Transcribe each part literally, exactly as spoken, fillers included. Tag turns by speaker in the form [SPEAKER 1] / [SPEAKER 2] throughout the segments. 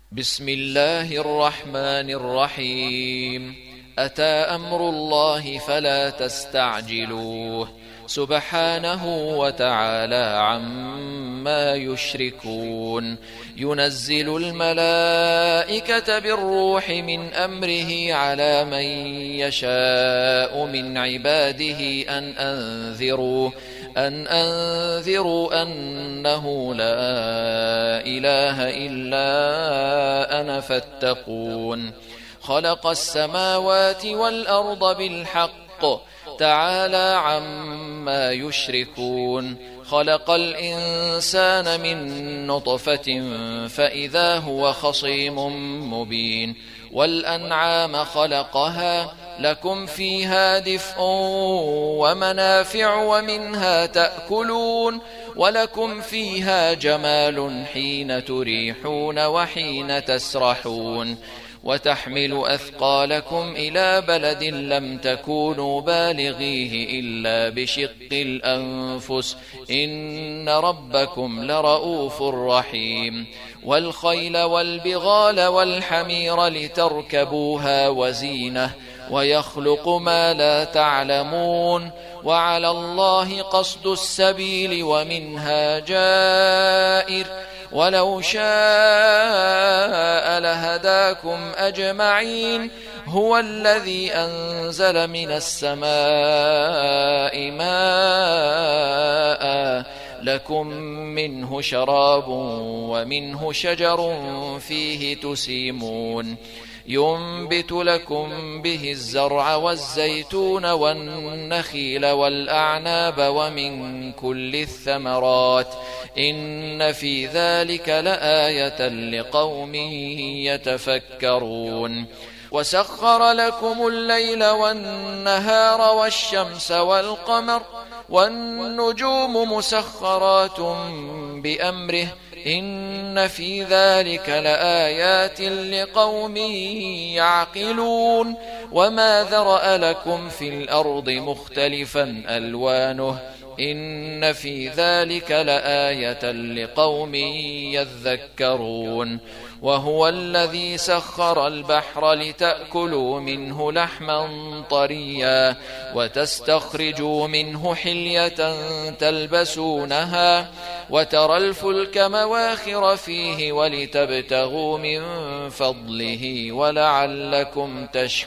[SPEAKER 1] بسم الله الرحمن الرحيم. أتى أمر الله فلا تستعجلوه سبحانه وتعالى عما يشركون. ينزل الملائكة بالروح من أمره على من يشاء من عباده أن أنذروا أن أنذروا أنه لا إله إلا أنا فاتقون. خلق السماوات والأرض بالحق تعالى عما يشركون. خلق الإنسان من نطفة فإذا هو خصيم مبين. والأنعام خلقها لكم فيها دفء ومنافع ومنها تأكلون ولكم فيها جمال حين تريحون وحين تسرحون. وتحمل أثقالكم إلى بلد لم تكونوا بالغيه إلا بشق الأنفس إن ربكم لرؤوف رحيم. والخيل والبغال والحمير لتركبوها وزينة ويخلق ما لا تعلمون. وعلى الله قصد السبيل ومنها جائر ولو شاء لهداكم أجمعين. هو الذي أنزل من السماء ماء لكم منه شراب ومنه شجر فيه تسيمون. ينبت لكم به الزرع والزيتون والنخيل والأعناب ومن كل الثمرات إن في ذلك لآية لقوم يتفكرون. وسخر لكم الليل والنهار والشمس والقمر والنجوم مسخرات بأمره إن في ذلك لآيات لقوم يعقلون. وما ذرأ لكم في الأرض مختلفا ألوانه إن في ذلك لآية لقوم يذكرون. وهو الذي سخر البحر لتأكلوا منه لحما طريا وتستخرجوا منه حلية تلبسونها وترى الفلك مواخر فيه ولتبتغوا من فضله ولعلكم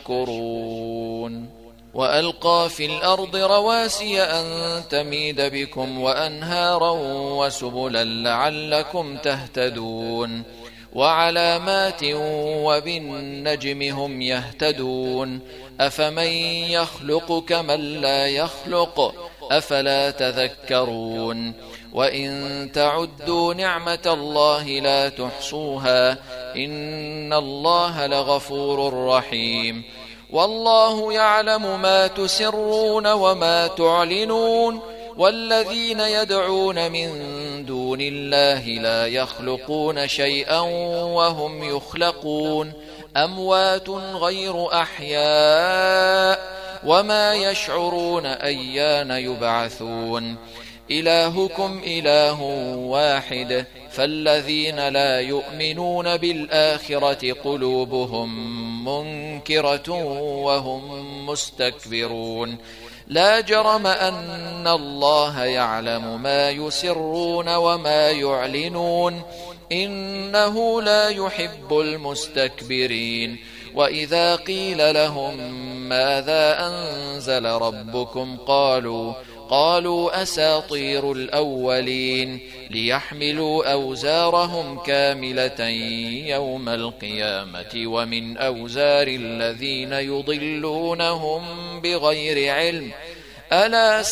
[SPEAKER 1] تشكرون. وألقى في الأرض رواسي أن تميد بكم وأنهارا وسبلا لعلكم تهتدون. وعلامات وبالنجم هم يهتدون. أفمن يخلق كمن لا يخلق أفلا تذكرون. وإن تعدوا نعمة الله لا تحصوها إن الله لغفور رحيم. والله يعلم ما تسرون وما تعلنون. والذين يدعون من دون الله لا يخلقون شيئا وهم يخلقون أموات غير أحياء وما يشعرون أيان يبعثون. إلهكم إله واحد فالذين لا يؤمنون بالآخرة قلوبهم منكرة وهم مستكبرون. لا جرم أن الله يعلم ما يسرون وما يعلنون إنه لا يحب المستكبرين. وإذا قيل لهم ماذا أنزل ربكم قالوا قالوا أساطير الأولين ليحملوا أوزارهم كاملة يوم القيامة ومن أوزار الذين يضلونهم بغير علم ألا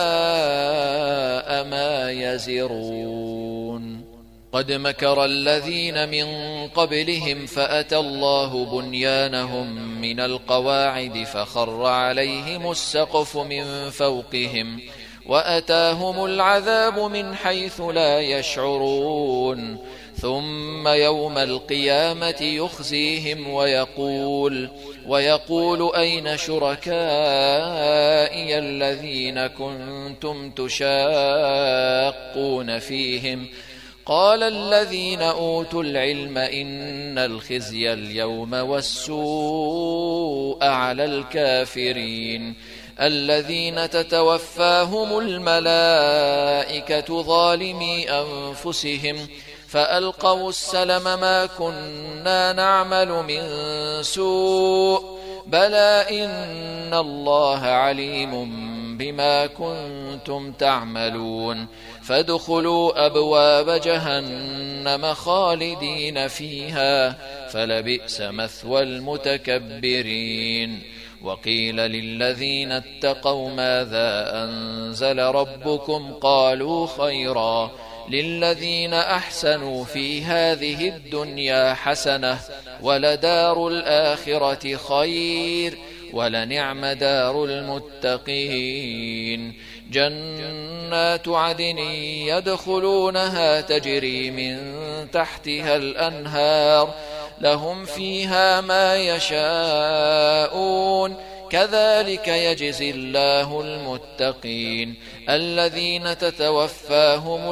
[SPEAKER 1] ساء ما يزرون. قد مكر الذين من قبلهم فأتى الله بنيانهم من القواعد فخر عليهم السقف من فوقهم وأتاهم العذاب من حيث لا يشعرون. ثم يوم القيامة يخزيهم ويقول ويقول أين شركائي الذين كنتم تشاقون فيهم قال الذين أوتوا العلم إن الخزي اليوم والسوء على الكافرين الذين تتوفاهم الملائكة ظالمي أنفسهم فألقوا السلم ما كنا نعمل من سوء بلى إن الله عليم بما كنتم تعملون فادخلوا أبواب جهنم خالدين فيها فلبئس مثوى المتكبرين وقيل للذين اتقوا ماذا أنزل ربكم قالوا خيرا للذين أحسنوا في هذه الدنيا حسنة ولدار الآخرة خير ولنعم دار المتقين جنات عدن يدخلونها تجري من تحتها الأنهار لهم فيها ما يشاءون كذلك يجزي الله المتقين الذين تتوفاهم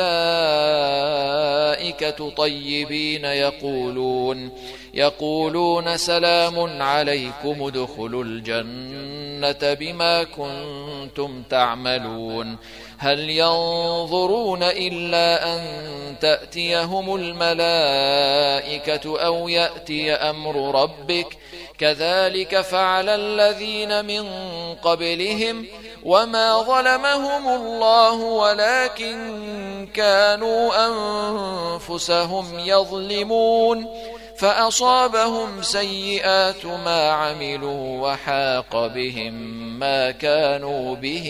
[SPEAKER 1] الملائكة طيبين يقولون يقولون سلام عليكم ادخلوا الجنة بما كنتم تعملون هل ينظرون إلا أن تأتيهم الملائكة أو يأتي أمر ربك كذلك فعل الذين من قبلهم وما ظلمهم الله ولكن كانوا أنفسهم يظلمون فأصابهم سيئات ما عملوا وحاق بهم ما كانوا به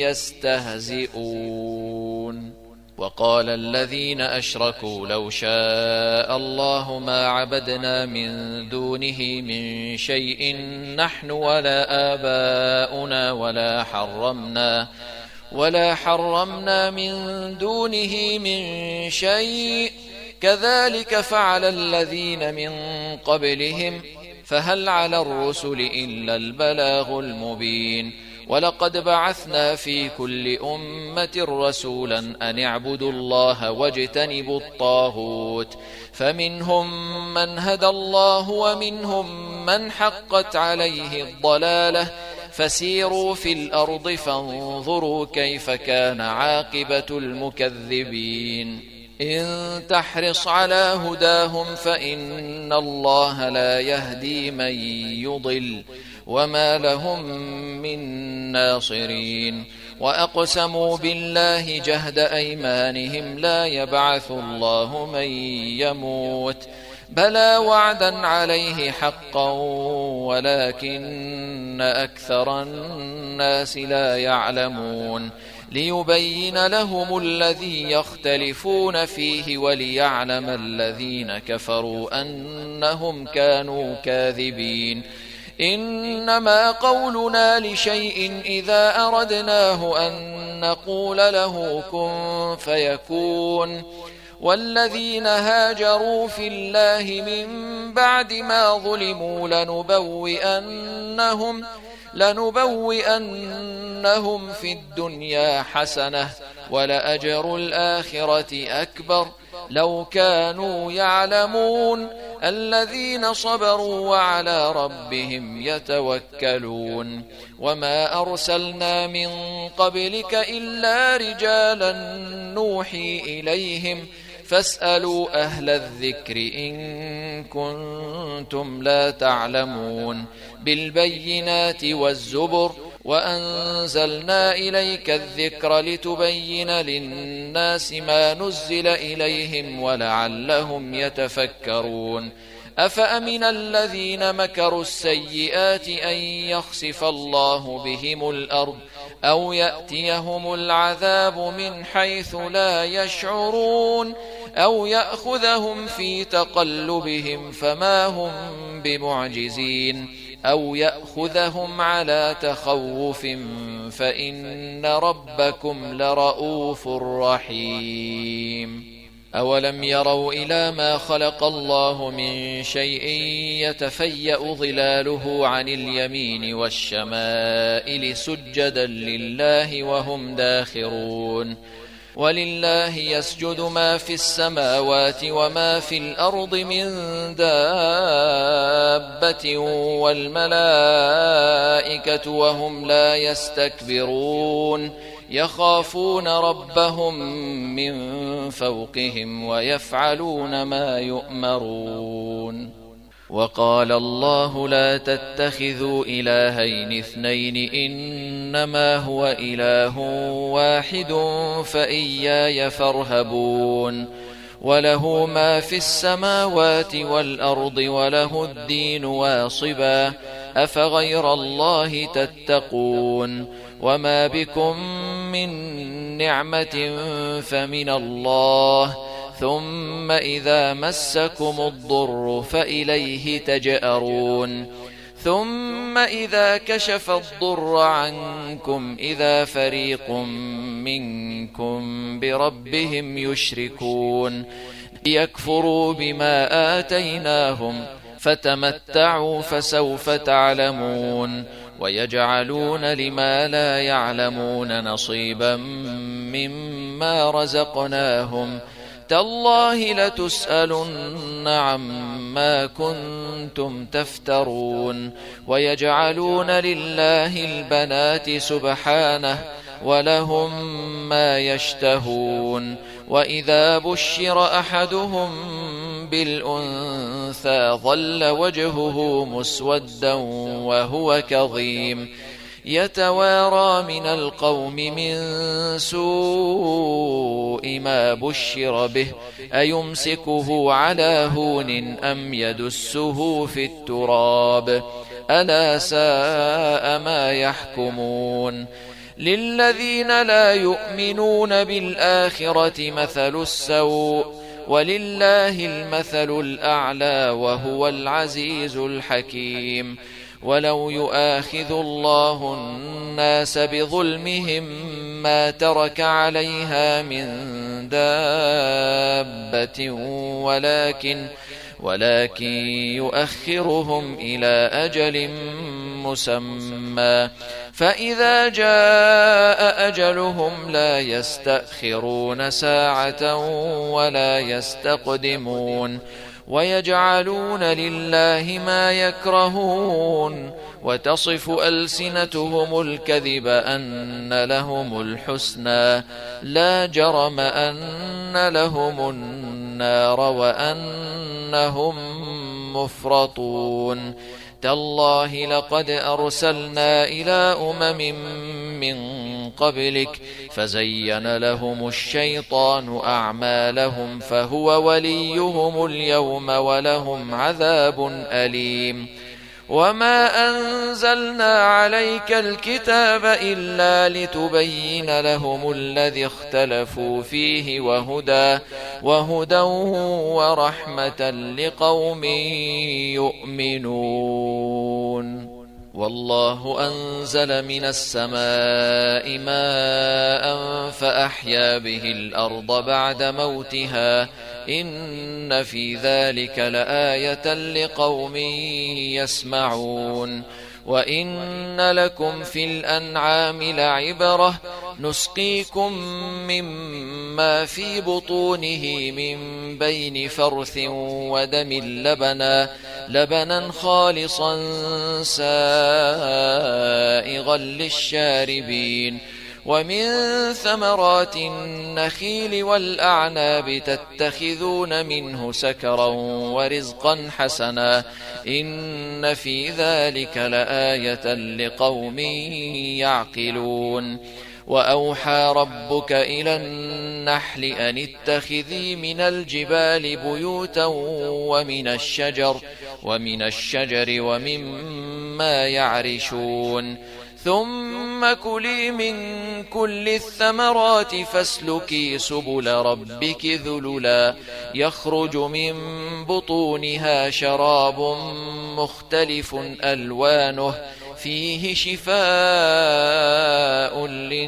[SPEAKER 1] يستهزئون وقال الذين أشركوا لو شاء الله ما عبدنا من دونه من شيء نحن ولا آباؤنا ولا حرمنا ولا حرمنا من دونه من شيء كذلك فعل الذين من قبلهم فهل على الرسل إلا البلاغ المبين ولقد بعثنا في كل أمة رسولا أن اعبدوا الله واجتنبوا الطاغوت فمنهم من هدى الله ومنهم من حقت عليه الضلالة فسيروا في الأرض فانظروا كيف كان عاقبة المكذبين إن تحرص على هداهم فإن الله لا يهدي من يضل وما لهم من ناصرين وأقسموا بالله جهد أيمانهم لا يبعث الله من يموت بلى وعدا عليه حقا ولكن أكثر الناس لا يعلمون ليبين لهم الذي يختلفون فيه وليعلم الذين كفروا أنهم كانوا كاذبين إنما قولنا لشيء إذا أردناه أن نقول له كن فيكون والذين هاجروا في الله من بعد ما ظلموا لنبوئنهم لنبوئنهم في الدنيا حسنة ولأجر الآخرة أكبر لو كانوا يعلمون الذين صبروا وعلى ربهم يتوكلون وما أرسلنا من قبلك إلا رجالا نوحي إليهم فاسألوا أهل الذكر إن كنتم لا تعلمون بالبينات والزبر وأنزلنا إليك الذكر لتبين للناس ما نزل إليهم ولعلهم يتفكرون أفأمن الذين مكروا السيئات أن يخسف الله بهم الأرض أو يأتيهم العذاب من حيث لا يشعرون أو يأخذهم في تقلبهم فما هم بمعجزين أو يأخذهم على تخوف فإن ربكم لرؤوف رحيم أولم يروا إلى ما خلق الله من شيء يتفيأ ظلاله عن اليمين والشمائل سجدا لله وهم داخرون ولله يسجد ما في السماوات وما في الأرض من دابة والملائكة وهم لا يستكبرون يخافون ربهم من فوقهم ويفعلون ما يؤمرون. وقال الله لا تتخذوا إلهين اثنين إنما هو إله واحد فإياي فارهبون. وله ما في السماوات والأرض وله الدين واصبا أفغير الله تتقون. وما بكم من نعمة فمن الله ثم إذا مسكم الضر فإليه تجأرون. ثم إذا كشف الضر عنكم إذا فريق منكم بربهم يشركون يكفروا بما آتيناهم فتمتعوا فسوف تعلمون. ويجعلون لما لا يعلمون نصيبا مما رزقناهم تالله لتسألن عما كنتم تفترون. ويجعلون لله البنات سبحانه ولهم ما يشتهون. وإذا بشر أحدهم بالأنثى ظل وجهه مسودا وهو كظيم يتوارى من القوم من سوء ما بشر به أيمسكه على هون أم يدسه في التراب ألا ساء ما يحكمون. للذين لا يؤمنون بالآخرة مثل السوء ولله المثل الأعلى وهو العزيز الحكيم. ولو يؤاخذ الله الناس بظلمهم ما ترك عليها من دابة ولكن ولكن يؤخرهم إلى أجل مسمى فإذا جاء أجلهم لا يستأخرون ساعة ولا يستقدمون. ويجعلون لله ما يكرهون وتصف ألسنتهم الكذب أن لهم الحسنى لا جرم أن لهم النار وأنهم مفرطون. تالله لقد أرسلنا إلى أمم من قبلك فزين لهم الشيطان أعمالهم فهو وليهم اليوم ولهم عذاب أليم. وما أنزلنا عليك الكتاب إلا لتبين لهم الذي اختلفوا فيه وهدى وهدى ورحمة لقوم يؤمنون. والله أنزل من السماء ماء فأحيا به الأرض بعد موتها إن في ذلك لآية لقوم يسمعون. وإن لكم في الأنعام لعبرة نسقيكم مما في بطونه من بين فرث ودم لبنا لبنا خالصا سائغا للشاربين. ومن ثمرات النخيل والأعناب تتخذون منه سكرا ورزقا حسنا إن في ذلك لآية لقوم يعقلون. وأوحى ربك إلى النحل أن اتخذي من الجبال بيوتا ومن الشجر ومن الشجر ومما يعرشون ثم كلي من كل الثمرات فاسلكي سبل ربك ذللا يخرج من بطونها شراب مختلف ألوانه فيه شفاء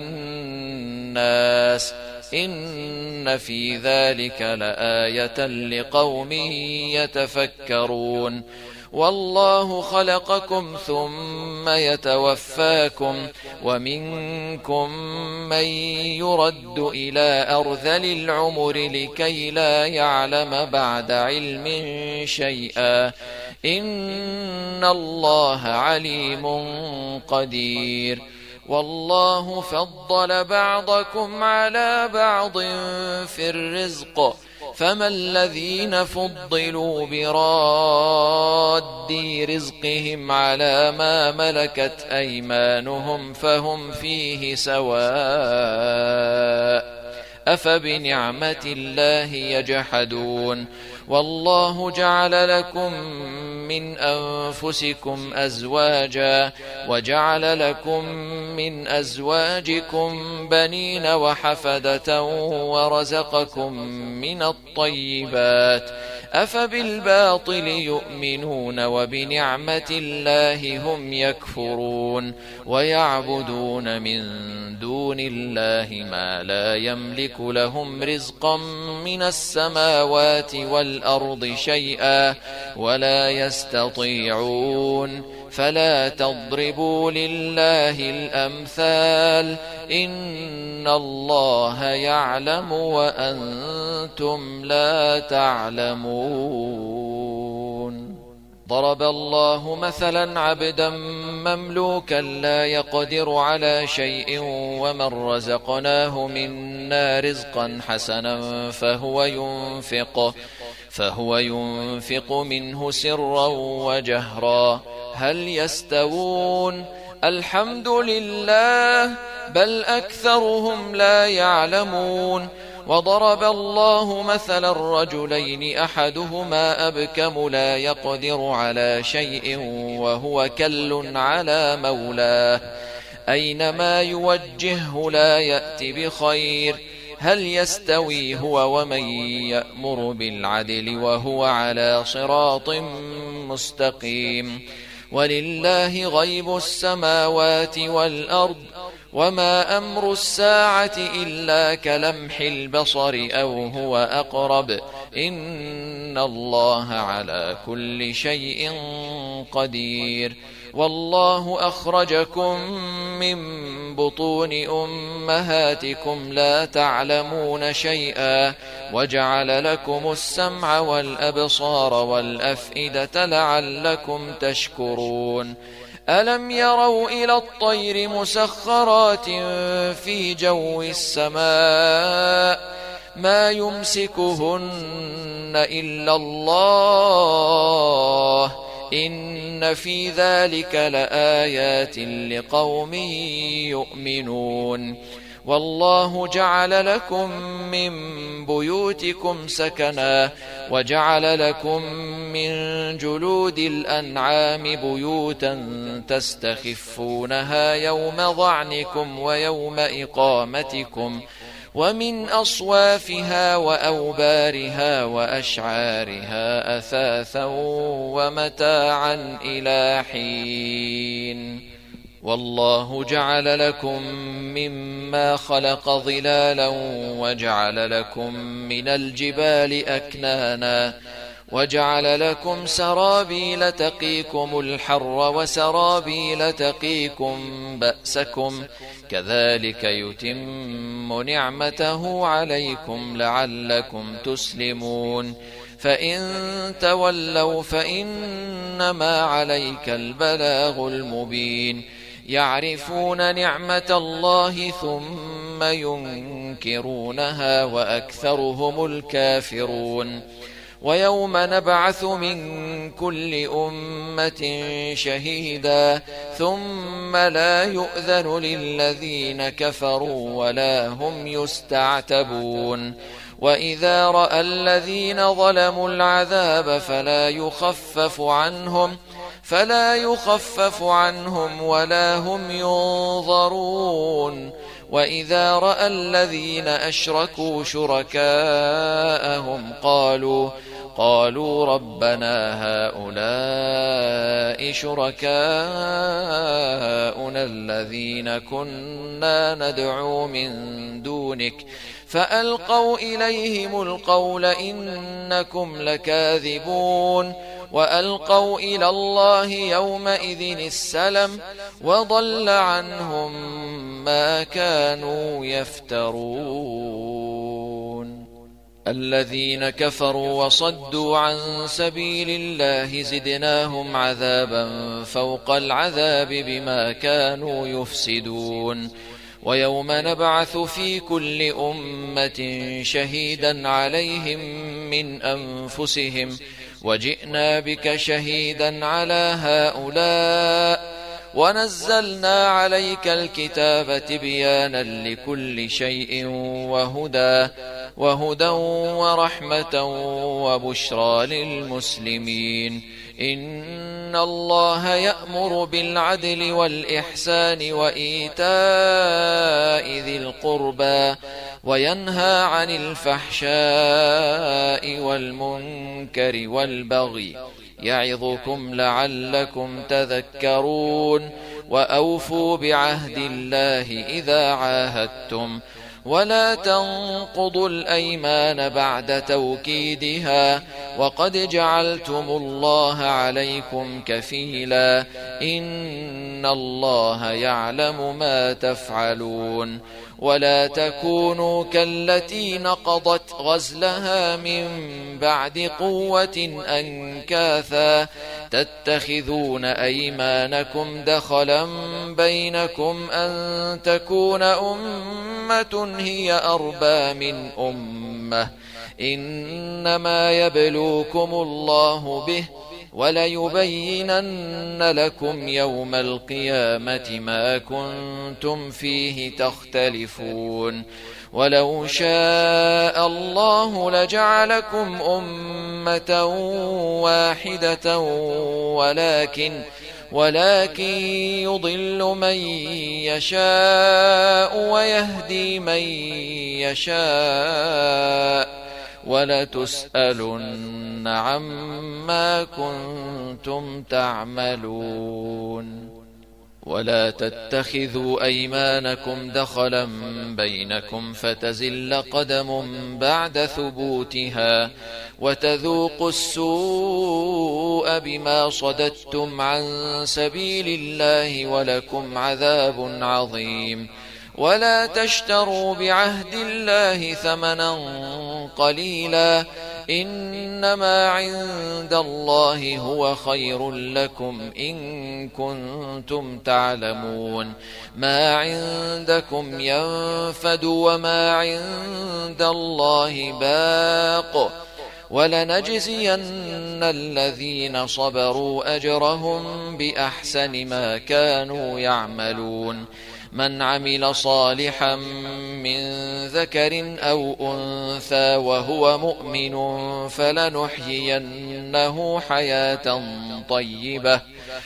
[SPEAKER 1] للناس إن في ذلك لآية لقوم يتفكرون. والله خلقكم ثم يتوفاكم ومنكم من يرد إلى أرذل العمر لكي لا يعلم بعد علم شيئا إن الله عليم قدير والله فضل بعضكم على بعض في الرزق فما الذين فضلوا براد رزقهم على ما ملكت أيمانهم فهم فيه سواء أفبنعمة الله يجحدون والله جعل لكم من أنفسكم أزواجا وجعل لكم من أزواجكم بنين وحفدة ورزقكم من الطيبات أفبالباطل يؤمنون وبنعمة الله هم يكفرون ويعبدون من دون الله ما لا يملك لهم رزقا من السماوات والأرض شيئا ولا يستطيعون فلا تضربوا لله الأمثال إن الله يعلم وأنتم لا تعلمون ضرب الله مثلا عبدا مملوكا لا يقدر على شيء ومن رزقناه منا رزقا حسنا فهو ينفق فهو ينفق منه سرا وجهرا هل يستوون الحمد لله بل أكثرهم لا يعلمون وضرب الله مثلا الرجلين أحدهما أبكم لا يقدر على شيء وهو كل على مولاه أينما يوجهه لا يأتي بخير هل يستوي هو ومن يأمر بالعدل وهو على صراط مستقيم ولله غيب السماوات والأرض وما أمر الساعة إلا كلمح البصر أو هو أقرب إن الله على كل شيء قدير والله أخرجكم من بطون أمهاتكم لا تعلمون شيئا وجعل لكم السمع والأبصار والأفئدة لعلكم تشكرون ألم يروا إلى الطير مسخرات في جو السماء ما يمسكهن إلا الله إن في ذلك لآيات لقوم يؤمنون والله جعل لكم من بيوتكم سكنا وجعل لكم من جلود الأنعام بيوتا تستخفونها يوم ظعنكم ويوم إقامتكم ومن أصوافها وأوبارها وأشعارها أثاثا ومتاعا إلى حين والله جعل لكم مما خلق ظلالا وجعل لكم من الجبال أكنانا وجعل لكم سرابيل تقيكم الحر وسرابيل تقيكم بأسكم كذلك يتم نعمته عليكم لعلكم تسلمون فإن تولوا فإنما عليك البلاغ المبين يعرفون نعمة الله ثم ينكرونها وأكثرهم الكافرون ويوم نبعث من كل أمة شهيدا ثم لا يؤذن للذين كفروا ولا هم يستعتبون وإذا رأى الذين ظلموا العذاب فلا يخفف عنهم فلا يخفف عنهم ولا هم ينظرون وإذا رأى الذين أشركوا شركاءهم قالوا قالوا ربنا هؤلاء شركاؤنا الذين كنا ندعو من دونك فألقوا إليهم القول إنكم لكاذبون وألقوا إلى الله يومئذ السلم وضل عنهم ما كانوا يفترون. الذين كفروا وصدوا عن سبيل الله زدناهم عذابا فوق العذاب بما كانوا يفسدون. ويوم نبعث في كل أمة شهيدا عليهم من أنفسهم وجئنا بك شهيدا على هؤلاء ونزلنا عليك الكتاب تبيانا لكل شيء وهدى وهدى ورحمة وبشرى للمسلمين. إن الله يأمر بالعدل والإحسان وإيتاء ذي القربى وينهى عن الفحشاء والمنكر والبغي يعظكم لعلكم تذكرون. وأوفوا بعهد الله إذا عاهدتم ولا تنقضوا الأيمان بعد توكيدها وقد جعلتم الله عليكم كفيلا إن الله يعلم ما تفعلون. ولا تكونوا كالتي نقضت غزلها من بعد قوة أنكاثا تتخذون أيمانكم دخلا بينكم أن تكون أمة هي أربى من أمة إنما يبلوكم الله به وليبينن لكم يوم القيامة ما كنتم فيه تختلفون. ولو شاء الله لجعلكم أمة واحدة ولكن ولكن يضل من يشاء ويهدي من يشاء ولتسألن عما كنتم تعملون. ولا تتخذوا أيمانكم دخلا بينكم فتزل قدم بعد ثبوتها وتذوقوا السوء بما صددتم عن سبيل الله ولكم عذاب عظيم. ولا تشتروا بعهد الله ثمنا قليلا إنما عند الله هو خير لكم إن كنتم تعلمون. ما عندكم ينفد وما عند الله باق ولنجزين الذين صبروا أجرهم بأحسن ما كانوا يعملون. من عمل صالحا من ذكر أو أنثى وهو مؤمن فلنحيينه حياة طيبة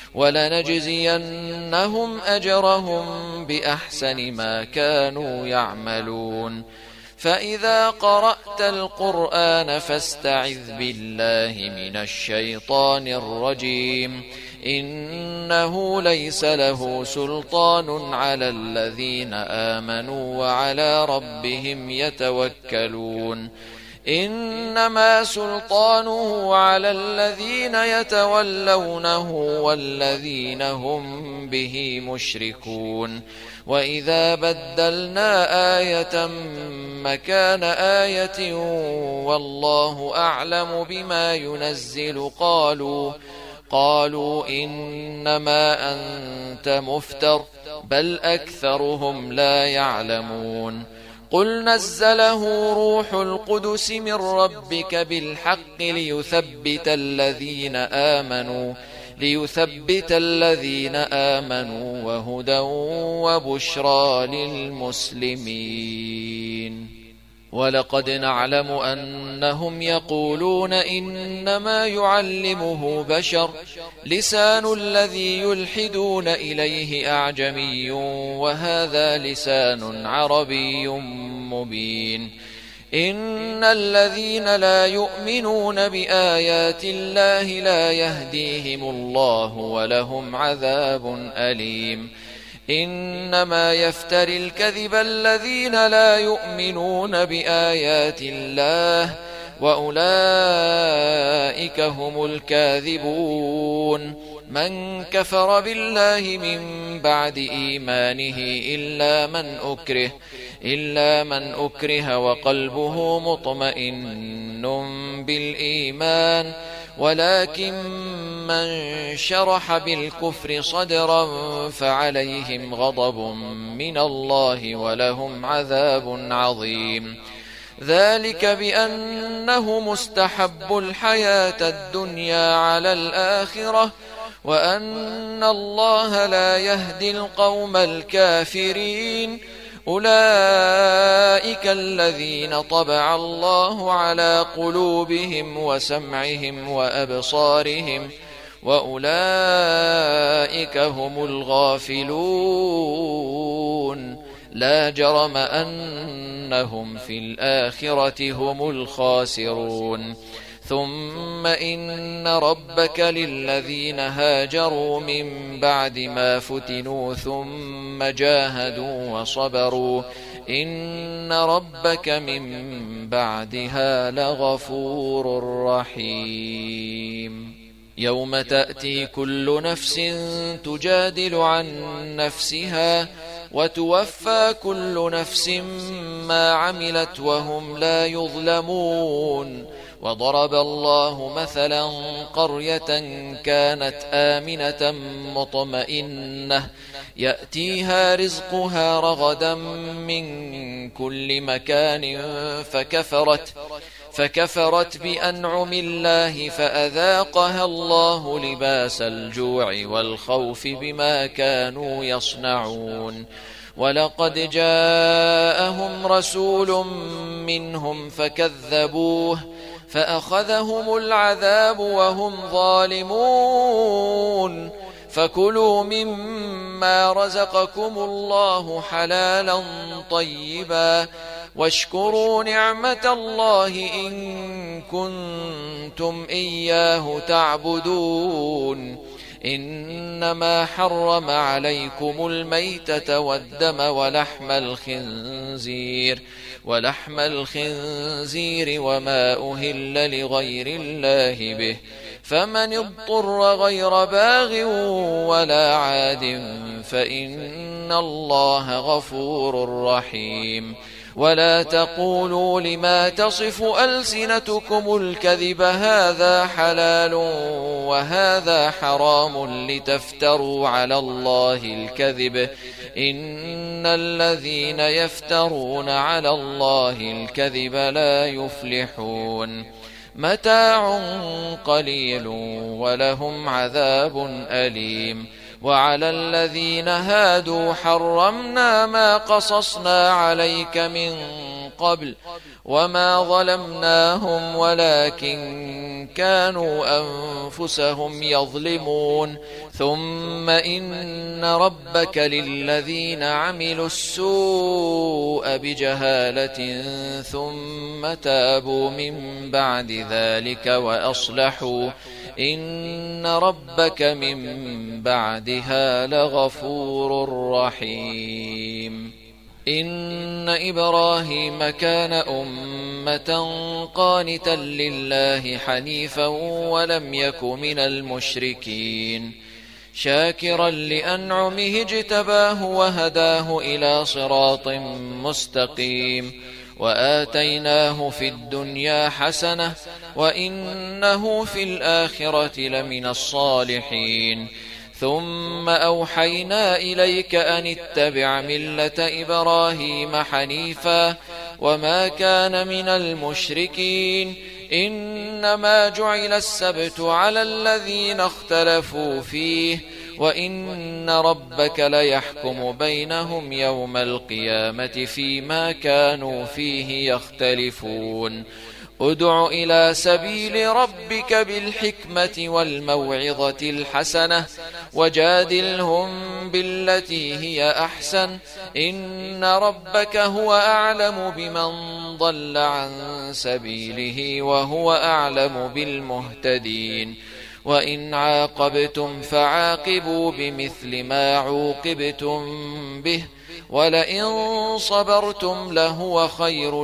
[SPEAKER 1] ولنجزينهم أجرهم بأحسن ما كانوا يعملون. فإذا قرأت القرآن فاستعذ بالله من الشيطان الرجيم إنه ليس له سلطان على الذين آمنوا وعلى ربهم يتوكلون. إنما سلطانه على الذين يتولونه والذين هم به مشركون. وإذا بدلنا آية مكان آية والله أعلم بما ينزل قالوا قالوا إنما أنت مفتر بل أكثرهم لا يعلمون. قل نزله روح القدس من ربك بالحق ليثبت الذين آمنوا ليثبت الذين آمنوا وهدى وبشرى للمسلمين. ولقد نعلم أنهم يقولون إنما يعلمه بشر لسان الذي يلحدون إليه أعجمي وهذا لسان عربي مبين. إن الذين لا يؤمنون بآيات الله لا يهديهم الله ولهم عذاب أليم. إنما يفتري الكذب الذين لا يؤمنون بآيات الله وأولئك هم الكاذبون. من كفر بالله من بعد إيمانه إلا من أكره إلا من أكره وقلبه مطمئن بالإيمان، ولكن من شرح بالكفر صدرا فعليهم غضب من الله ولهم عذاب عظيم. ذلك بأنه مستحب الحياة الدنيا على الآخرة، وأن الله لا يهدي القوم الكافرين. أولئك الذين طبع الله على قلوبهم وسمعهم وأبصارهم، وأولئك هم الغافلون. لا جرم أنهم في الآخرة هم الخاسرون. ثم إن ربك للذين هاجروا من بعد ما فتنوا ثم جاهدوا وصبروا إن ربك من بعدها لغفور رحيم. يوم تأتي كل نفس تجادل عن نفسها وتوفى كل نفس ما عملت وهم لا يظلمون. وضرب الله مثلا قرية كانت آمنة مطمئنة يأتيها رزقها رغدا من كل مكان فكفرت فكفرت بأنعم الله فأذاقها الله لباس الجوع والخوف بما كانوا يصنعون. ولقد جاءهم رسول منهم فكذبوه فأخذهم العذاب وهم ظالمون. فكلوا مما رزقكم الله حلالا طيبا واشكروا نعمة الله إن كنتم إياه تعبدون. إنما حرم عليكم الميتة والدم ولحم الخنزير ولحم الخنزير وما أهل لغير الله به، فمن اضطر غير باغ ولا عاد فإن الله غفور رحيم. ولا تقولوا لما تصف ألسنتكم الكذب هذا حلال وهذا حرام لتفتروا على الله الكذب، إن الذين يفترون على الله الكذب لا يفلحون. متاع قليل ولهم عذاب أليم. وعلى الذين هادوا حرمنا ما قصصنا عليك من قبل وما ظلمناهم ولكن كانوا أنفسهم يظلمون. ثم إن ربك للذين عملوا السوء بجهالة ثم تابوا من بعد ذلك وأصلحوا إن ربك من بعدها لغفور رحيم. إن إبراهيم كان أمة قانتا لله حنيفا ولم يك من المشركين، شاكرا لأنعمه اجتباه وهداه إلى صراط مستقيم. وآتيناه في الدنيا حسنة وإنه في الآخرة لمن الصالحين. ثم أوحينا إليك أن اتبع ملة إبراهيم حنيفا وما كان من المشركين. إنما جعل السبت على الذين اختلفوا فيه وإن ربك ليحكم بينهم يوم القيامة فيما كانوا فيه يختلفون. ادع إلى سبيل ربك بالحكمة والموعظة الحسنة وجادلهم بالتي هي أحسن، إن ربك هو أعلم بمن ضل عن سبيله وهو أعلم بالمهتدين. وإن عاقبتم فعاقبوا بمثل ما عوقبتم به ولئن صبرتم لهو خير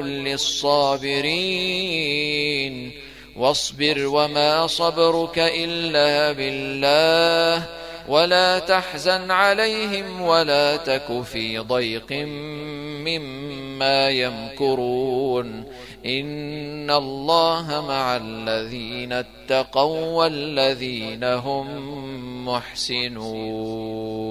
[SPEAKER 1] للصابرين واصبر وما صبرك إلا بالله ولا تحزن عليهم ولا تك في ضيق مما يمكرون إن الله مع الذين اتقوا والذين هم محسنون.